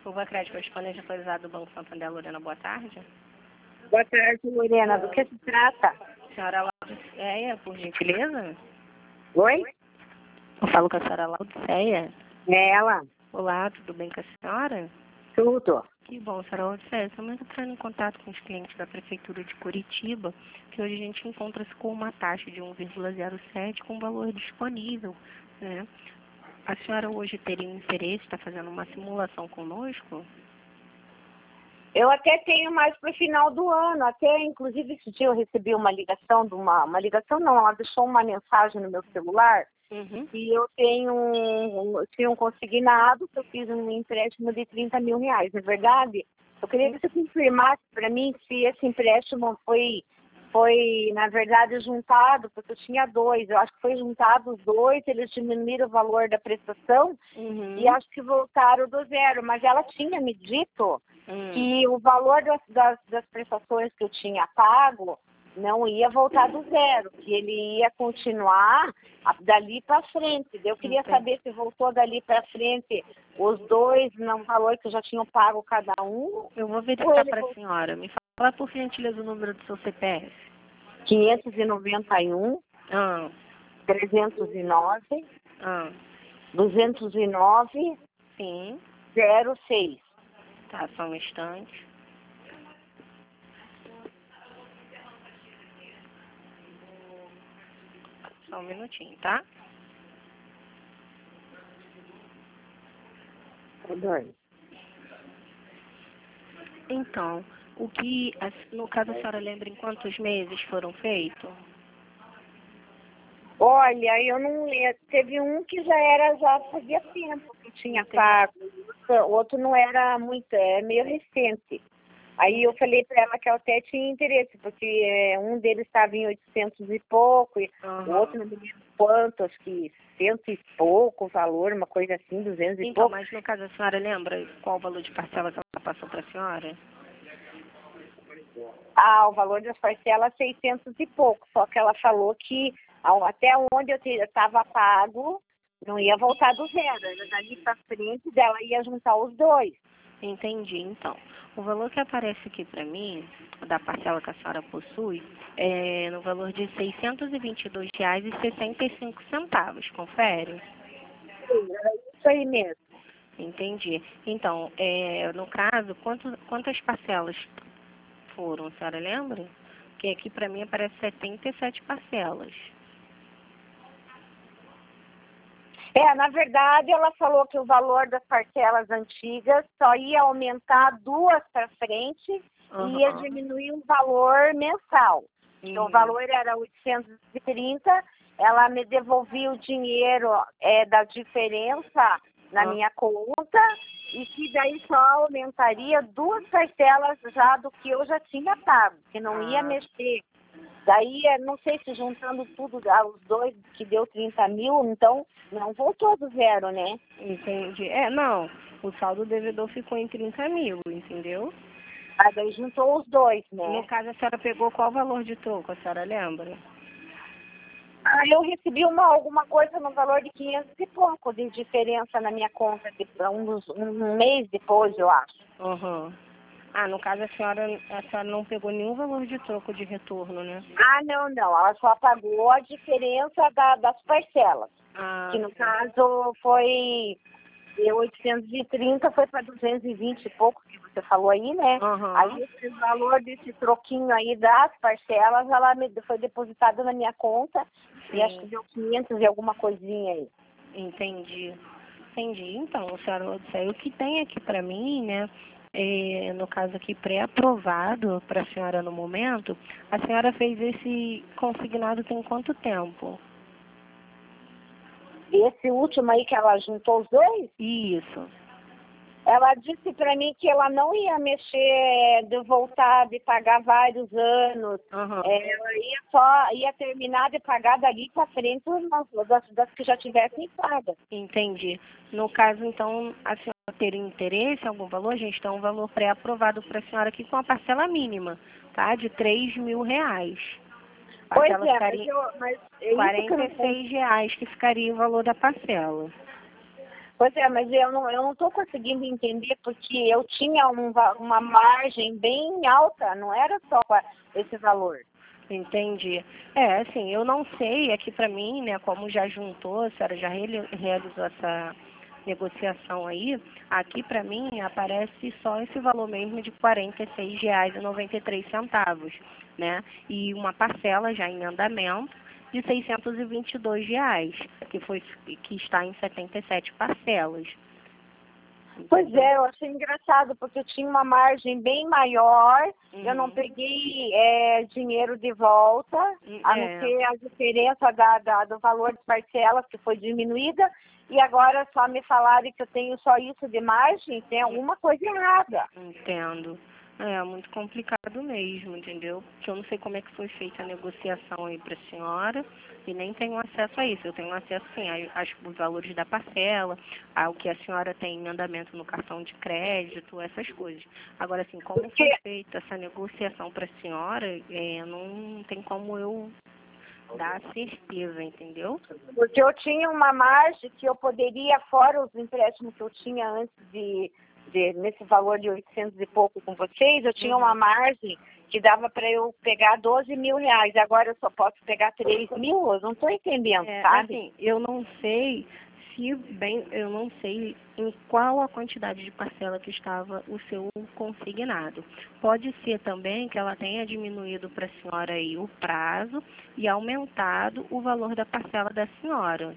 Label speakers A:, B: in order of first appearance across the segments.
A: Chuva Crédito Correspondente atualizado do Banco Santander, Lorena, boa tarde.
B: Boa tarde, Lorena. Do que se trata?
A: Senhora Laudiceia, por gentileza?
B: Oi?
A: Eu falo com a senhora Laudiceia.
B: É ela.
A: Olá, tudo bem com a senhora?
B: Tudo.
A: Que bom, senhora Laudiceia. Estamos entrando em contato com os clientes da Prefeitura de Curitiba, que hoje a gente encontra-se com uma taxa de 1,07 com valor disponível, né? A senhora hoje teria um interesse, está fazendo uma simulação conosco?
B: Eu até tenho mais para o final do ano. Até, inclusive, esse dia eu recebi uma ligação de uma ligação não, ela deixou uma mensagem no meu celular. E eu tinha um consignado que eu fiz um empréstimo de 30 mil reais, não é verdade? Eu queria que você confirmasse para mim se esse empréstimo foi, na verdade, juntado, porque eu tinha dois. Eu acho que foi juntado os dois, eles diminuíram o valor da prestação e acho que voltaram do zero. Mas ela tinha me dito que o valor das prestações que eu tinha pago não ia voltar do zero, que ele ia continuar dali para frente. Eu queria saber se voltou dali para frente os dois no valor que eu já tinha pago cada um.
A: Eu vou verificar para a senhora. Me fala, por gentileza, o número do seu CPF.
B: 591 309 209
A: Sim.
B: 06.
A: Tá, só um instante. Só um minutinho, tá? Então, no caso, a senhora lembra em quantos meses foram feitos?
B: Olha, eu não lembro. Teve um que já fazia tempo que tinha pago. O outro não era muito, é meio recente. Aí eu falei para ela que ela até tinha interesse, porque um deles estava em 800 e pouco, e o outro não me lembro quanto, acho que 100 e pouco o valor, uma coisa assim, 200 e
A: então,
B: pouco.
A: Mas no caso, a senhora lembra qual o valor de parcela que ela passou para a senhora?
B: O valor das parcelas 600 e pouco, só que ela falou que até onde eu estava pago, não ia voltar do zero, era dali para frente dela ia juntar os dois.
A: Entendi, então. O valor que aparece aqui para mim, da parcela que a senhora possui, é no valor de R$ 622,65. Confere?
B: Sim, era isso aí mesmo.
A: Entendi. Então, no caso, quantas parcelas foram, a senhora lembra? Porque aqui para mim aparece 77 parcelas.
B: Na verdade, ela falou que o valor das parcelas antigas só ia aumentar duas para frente e ia diminuir o valor mensal. Então, o valor era 830, ela me devolvia o dinheiro da diferença na minha conta e que daí só aumentaria duas parcelas já do que eu já tinha pago, que não ia mexer. Daí, não sei se juntando tudo, os dois, que deu 30 mil, então não voltou do zero, né?
A: Entendi. Não, o saldo do devedor ficou em 30 mil, entendeu?
B: Daí juntou os dois, né?
A: No caso, a senhora pegou qual valor de troco, a senhora lembra?
B: Eu recebi alguma coisa no valor de 500 e pouco de diferença na minha conta, um mês depois, eu acho.
A: No caso, a senhora não pegou nenhum valor de troco de retorno, né?
B: Não. Ela só pagou a diferença das parcelas. Que no caso foi de 830, foi para 220 e pouco, que você falou aí, né? Aí esse valor desse troquinho aí das parcelas, ela foi depositada na minha conta. E acho que deu 500 e alguma coisinha aí.
A: Entendi. Então, senhora Laudiceia, o que tem aqui para mim, né? No caso aqui, pré-aprovado para a senhora no momento, a senhora fez esse consignado tem quanto tempo?
B: Esse último aí que ela juntou os dois?
A: Isso.
B: Ela disse para mim que ela não ia mexer, de voltar, de pagar vários anos. Ela ia terminar de pagar dali para frente das que já tivessem pagas.
A: Entendi. No caso, então, a senhora teria interesse em algum valor? A gente tem um valor pré-aprovado para a senhora aqui com a parcela mínima, tá? De R$ 3.000.
B: Pois
A: R$ 46 que ficaria o valor da parcela.
B: Pois é, mas eu não estou conseguindo entender porque eu tinha uma margem bem alta, não era só esse valor.
A: Entendi. É, assim, eu não sei, aqui para mim, né, como já juntou, a senhora já realizou essa negociação aí, aqui para mim aparece só esse valor mesmo de R$ 46,93, né? E uma parcela já em andamento de R$ 622, que está em 77 parcelas.
B: Pois é, eu achei engraçado, porque eu tinha uma margem bem maior, eu não peguei dinheiro de volta, a não ser a diferença do valor de parcelas, que foi diminuída, e agora só me falaram que eu tenho só isso de margem, tem alguma coisa errada.
A: Entendo. É muito complicado mesmo, entendeu? Porque eu não sei como é que foi feita a negociação aí para a senhora e nem tenho acesso a isso. Eu tenho acesso, sim, aos valores da parcela, ao que a senhora tem em andamento no cartão de crédito, essas coisas. Agora, assim, como foi feita essa negociação para a senhora, não tem como eu dar certeza, entendeu?
B: Porque eu tinha uma margem que eu poderia, fora os empréstimos que eu tinha antes nesse valor de 800 e pouco com vocês, eu tinha uma margem que dava para eu pegar R$ 12.000. Agora eu só posso pegar 3.000? Eu não estou entendendo, sabe?
A: Assim, eu não sei eu não sei em qual a quantidade de parcela que estava o seu consignado. Pode ser também que ela tenha diminuído para a senhora aí o prazo e aumentado o valor da parcela da senhora.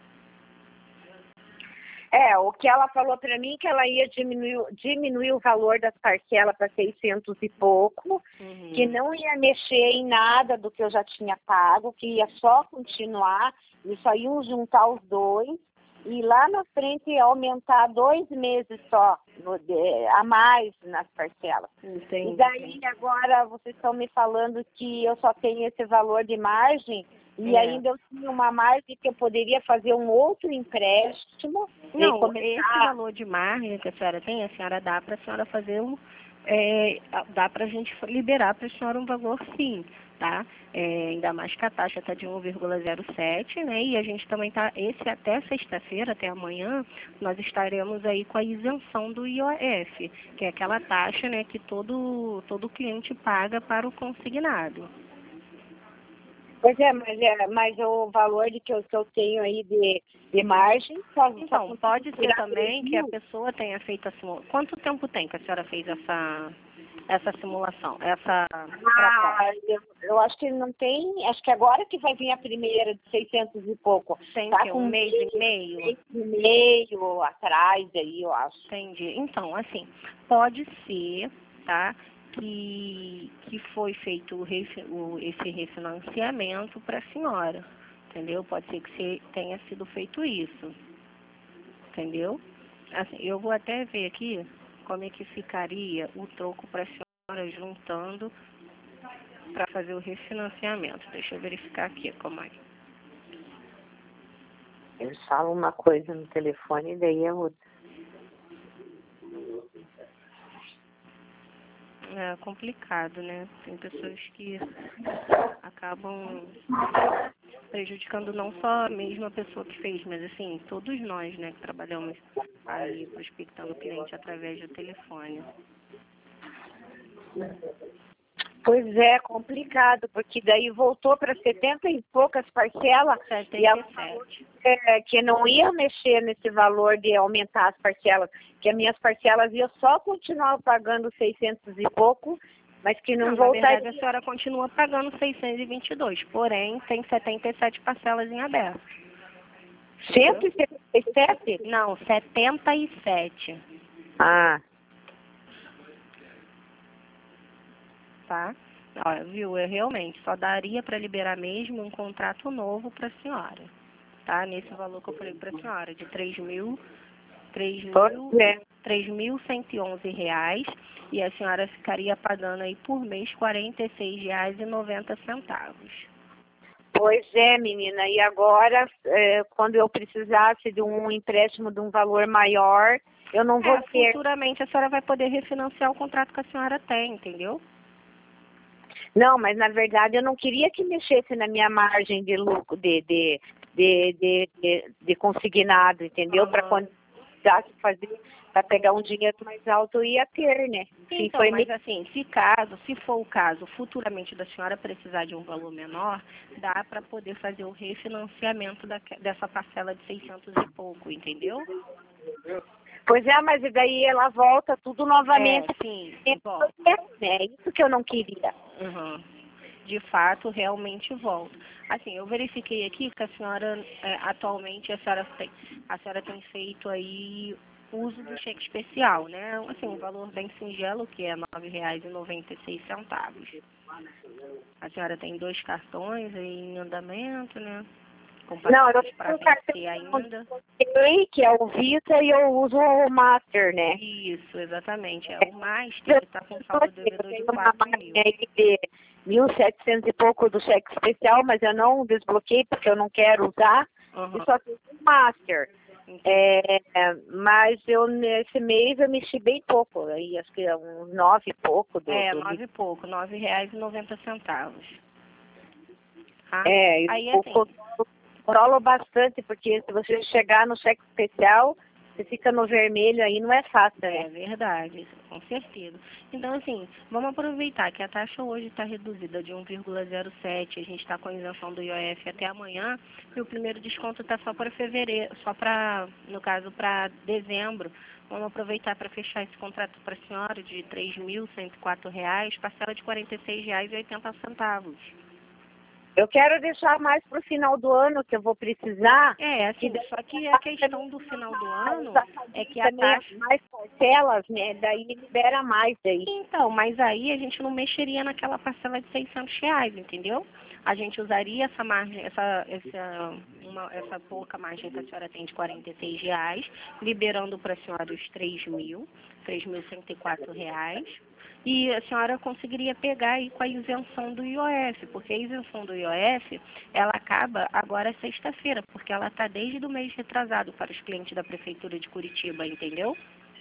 B: O que ela falou para mim que ela ia diminuir o valor das parcelas para 600 e pouco, que não ia mexer em nada do que eu já tinha pago, que ia só continuar, e só iam juntar os dois, e lá na frente ia aumentar 2 meses só a mais nas parcelas.
A: Entendi.
B: E daí agora vocês estão me falando que eu só tenho esse valor de margem, e ainda eu tinha uma margem que eu poderia fazer um outro empréstimo.
A: Não, esse valor de margem que a senhora tem, a senhora dá para a senhora fazer dá para a gente liberar para a senhora um valor sim, tá? Ainda mais que a taxa está de 1,07, né? E a gente também está, até sexta-feira, até amanhã, nós estaremos aí com a isenção do IOF, que é aquela taxa, né, que todo cliente paga para o consignado.
B: Pois mas o valor que eu tenho aí de margem...
A: Então, pode ser também que a pessoa tenha feito a simulação. Quanto tempo tem que a senhora fez essa simulação?
B: Eu acho que não tem... Acho que agora que vai vir a primeira de 600 e pouco.
A: Tem
B: tá
A: com um mês e meio?
B: Mês e meio atrás aí, eu acho.
A: Entendi. Então, assim, pode ser, tá? Que foi feito esse refinanciamento para a senhora, entendeu? Pode ser que tenha sido feito isso, entendeu? Assim, eu vou até ver aqui como é que ficaria o troco para a senhora juntando para fazer o refinanciamento. Deixa eu verificar aqui como é.
B: Eles falam uma coisa no telefone e daí é outra.
A: É complicado, né? Tem pessoas que acabam prejudicando não só mesmo a pessoa que fez, mas assim, todos nós, né, que trabalhamos aí prospectando o cliente através do telefone.
B: Pois é, complicado, porque daí voltou para 70 e poucas parcelas.
A: 77.
B: E ela falou que não ia mexer nesse valor de aumentar as parcelas, que as minhas parcelas iam só continuar pagando 600 e pouco, mas que não voltaria.
A: Na verdade, a senhora continua pagando 622, porém tem 77 parcelas em aberto.
B: 177?
A: Não, 77.
B: Ah.
A: Tá? Olha, viu? Eu realmente só daria para liberar mesmo um contrato novo para a senhora, tá? Nesse valor que eu falei para a senhora, de R$3.111, e a senhora ficaria pagando aí por mês R$46,90.
B: Pois é, menina. E agora, quando eu precisasse de um empréstimo de um valor maior, eu não vou ter.
A: Futuramente a senhora vai poder refinanciar o contrato que a senhora tem, entendeu?
B: Não, mas na verdade eu não queria que mexesse na minha margem de lucro, de consignado, entendeu? Para quando precisasse fazer para pegar um dinheiro mais alto, eu ia ter, né?
A: Então, mas assim, se for o caso, futuramente da senhora precisar de um valor menor, dá para poder fazer o refinanciamento dessa parcela de 600 e pouco, entendeu?
B: Pois é, mas daí ela volta tudo novamente.
A: Sim,
B: volta. É isso que eu não queria.
A: Uhum. De fato, realmente volta. Assim, eu verifiquei aqui que a senhora, atualmente, a senhora tem feito aí uso do cheque especial, né? Assim, um valor bem singelo, que é R$ 9,96. A senhora tem 2 cartões aí em andamento, né?
B: Não, eu tenho um cartão
A: ainda.
B: Que é o Visa, e eu uso o Master, né?
A: Isso, exatamente. É o Master que está com saldo devedor de 4.000.
B: De 1.700 e pouco do cheque especial, mas eu não desbloqueei porque eu não quero usar. E só tenho o Master. Mas nesse mês eu mexi bem pouco, aí acho que é uns 9 e pouco.
A: 9 e pouco, R$ 9,90.
B: Aí eu controlo bastante, porque se você chegar no cheque especial, você fica no vermelho, aí não é fácil, né?
A: É verdade, com certeza. Então, assim, vamos aproveitar que a taxa hoje está reduzida de 1,07, a gente está com a isenção do IOF até amanhã, e o primeiro desconto está só para fevereiro, no caso, para dezembro. Vamos aproveitar para fechar esse contrato para a senhora de R$ 3.104, parcela de R$ 46,80.
B: Eu quero deixar mais para o final do ano, que eu vou precisar.
A: Assim, só que a questão do final do ano é que a taxa...
B: mais parcelas, né? Daí libera mais daí.
A: Então, mas aí a gente não mexeria naquela parcela de R$ 600, entendeu? A gente usaria essa margem, essa pouca margem que a senhora tem de R$ 46, liberando para a senhora os R$ 3.104. E a senhora conseguiria pegar aí com a isenção do IOF, porque a isenção do IOF, ela acaba agora sexta-feira, porque ela está desde o mês retrasado para os clientes da Prefeitura de Curitiba, entendeu?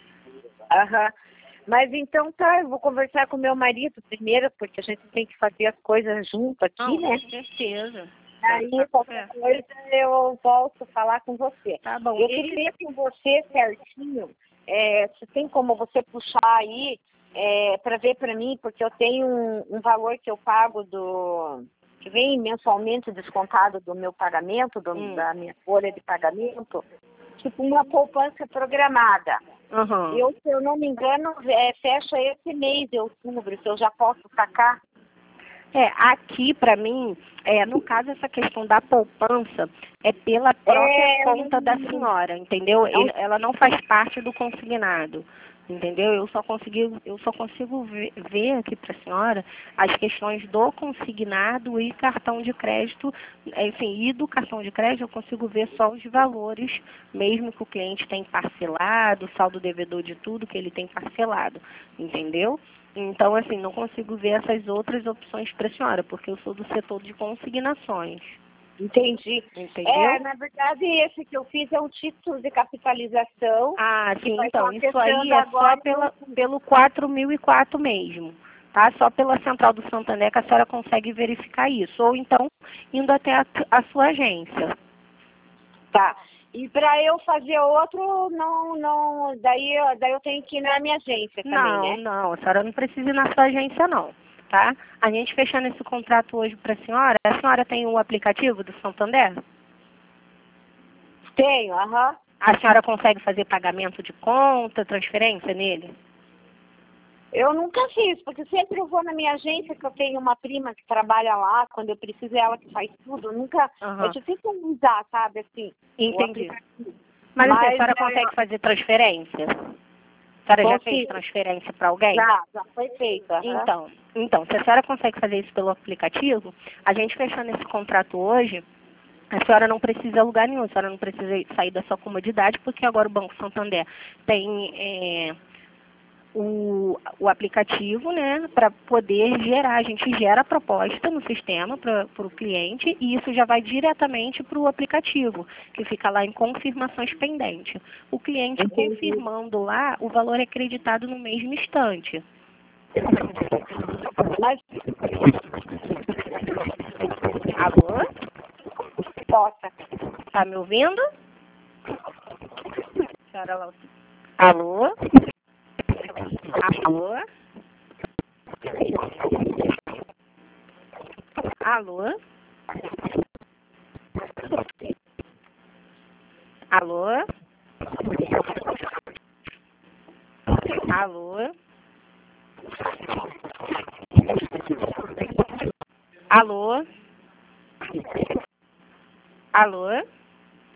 B: Mas então tá, eu vou conversar com meu marido primeiro, porque a gente tem que fazer as coisas junto aqui, né?
A: Com certeza.
B: Aí qualquer coisa eu volto a falar com você.
A: Tá bom.
B: Eu queria ver com você certinho, se tem como você puxar aí, para ver para mim, porque eu tenho um valor que eu pago que vem mensalmente descontado do meu pagamento, da minha folha de pagamento, tipo uma poupança programada. Se eu não me engano, fecha esse mês de outubro, se eu já posso sacar.
A: Aqui para mim, no caso essa questão da poupança é pela própria conta da senhora, entendeu? Ela não faz parte do consignado. Entendeu? Eu só consigo ver aqui para a senhora as questões do consignado e cartão de crédito, enfim, e do cartão de crédito eu consigo ver só os valores, mesmo que o cliente tem parcelado, saldo devedor de tudo que ele tem parcelado, entendeu? Então, assim, não consigo ver essas outras opções para a senhora, porque eu sou do setor de consignações.
B: Entendi.
A: Entendeu?
B: Na verdade, esse que eu fiz é um título de capitalização.
A: Sim, então, isso aí é só pelo 4.004 mesmo, tá? Só pela Central do Santander que a senhora consegue verificar isso, ou então indo até a sua agência.
B: Tá. E para eu fazer outro, daí eu tenho que ir na minha agência também, né?
A: Não, a senhora não precisa ir na sua agência, não, tá? A gente fechando esse contrato hoje para a senhora tem o aplicativo do Santander?
B: Tenho,
A: A senhora consegue fazer pagamento de conta, transferência nele?
B: Eu nunca fiz, porque sempre eu vou na minha agência, que eu tenho uma prima que trabalha lá, quando eu preciso é ela que faz tudo. Eu nunca, é difícil usar, sabe, assim.
A: Entendi. Mas a senhora consegue fazer transferência? A senhora já fez transferência para alguém?
B: Já foi feita.
A: Então, se a senhora consegue fazer isso pelo aplicativo, a gente fechando esse contrato hoje, a senhora não precisa lugar nenhum, a senhora não precisa sair da sua comodidade, porque agora o Banco Santander tem o aplicativo, né, para poder gerar. A gente gera a proposta no sistema para o cliente e isso já vai diretamente para o aplicativo, que fica lá em confirmações pendentes. O cliente confirmando lá, o valor é creditado no mesmo instante. Alô?
B: Possa.
A: Tá me ouvindo?
B: Senhora lá.
A: Alô? Alô? Alô? Alô? Alô? Alô? Alô?